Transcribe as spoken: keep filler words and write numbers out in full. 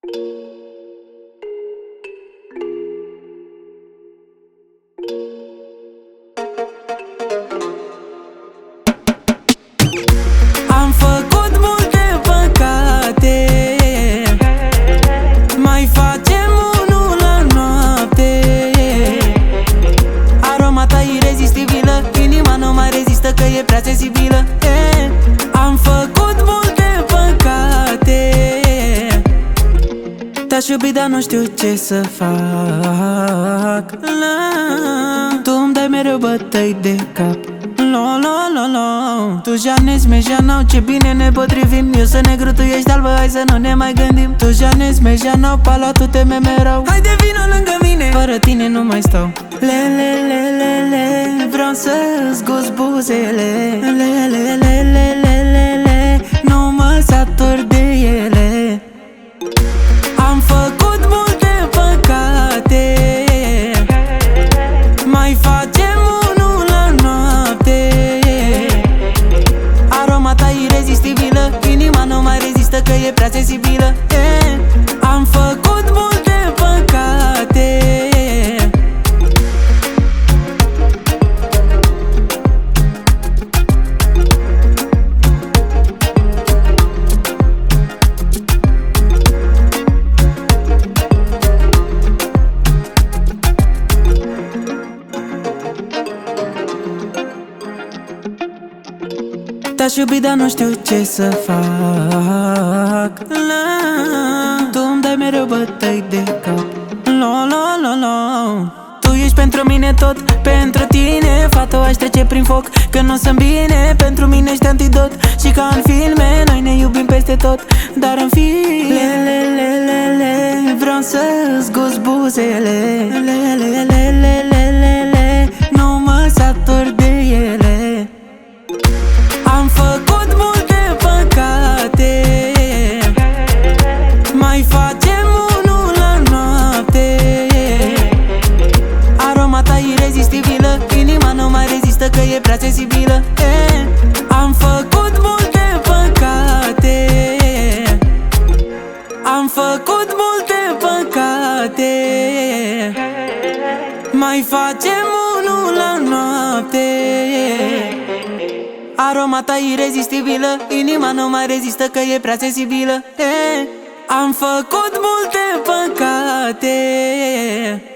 Am făcut multe păcate, mai facem unul la noapte. Aroma ta irezistibilă, inima nu mai rezistă că e prea sensibilă. eh. Am făcut multe păcate, te-aș iubi, dar nu știu ce să fac. La, tu îmi dai mereu bătăi de cap. Lo, lo, lo, lo. Tu janezi, mejanau, ce bine ne potrivim. Eu sunt negru, tu ești albă, hai să nu ne mai gândim. Tu janezi, mejanau, pala, tu te memerau. Haide vino lângă mine, fără tine nu mai stau. Le, le, le, le, le, vreau să-ți gust buzele. Le, le, le, le, le, le, le, nu mă satur de ele. Am făcut multe păcate, mai facem unul la noapte. Aroma ta irezistibilă, inima nu mai rezistă că e prea sensibilă. eh. Am făcut multe păcate. Te-aș iubi, dar nu știu ce să fac. La, tu îmi dai mereu bătăi de cap. Lo, lo, lo, lo. Tu ești pentru mine tot, pentru tine fata aș trece prin foc. Că nu sunt bine, pentru mine ești antidot. Și ca în filme, noi ne iubim peste tot. Dar în fine, le, le, le, le, le, vreau să-ți gust buzele. Le, le, le, le, le, le, le, nu mă satur de ele. Am făcut multe păcate, mai facem unul la noapte. Aroma ta irezistibilă, inima nu mai rezistă că e prea sensibilă. eh. Am făcut multe păcate, am făcut multe păcate, mai facem unul la noapte. Aroma ta irezistibilă, inima nu mai rezistă că e prea sensibilă. eh. Am făcut multe păcate.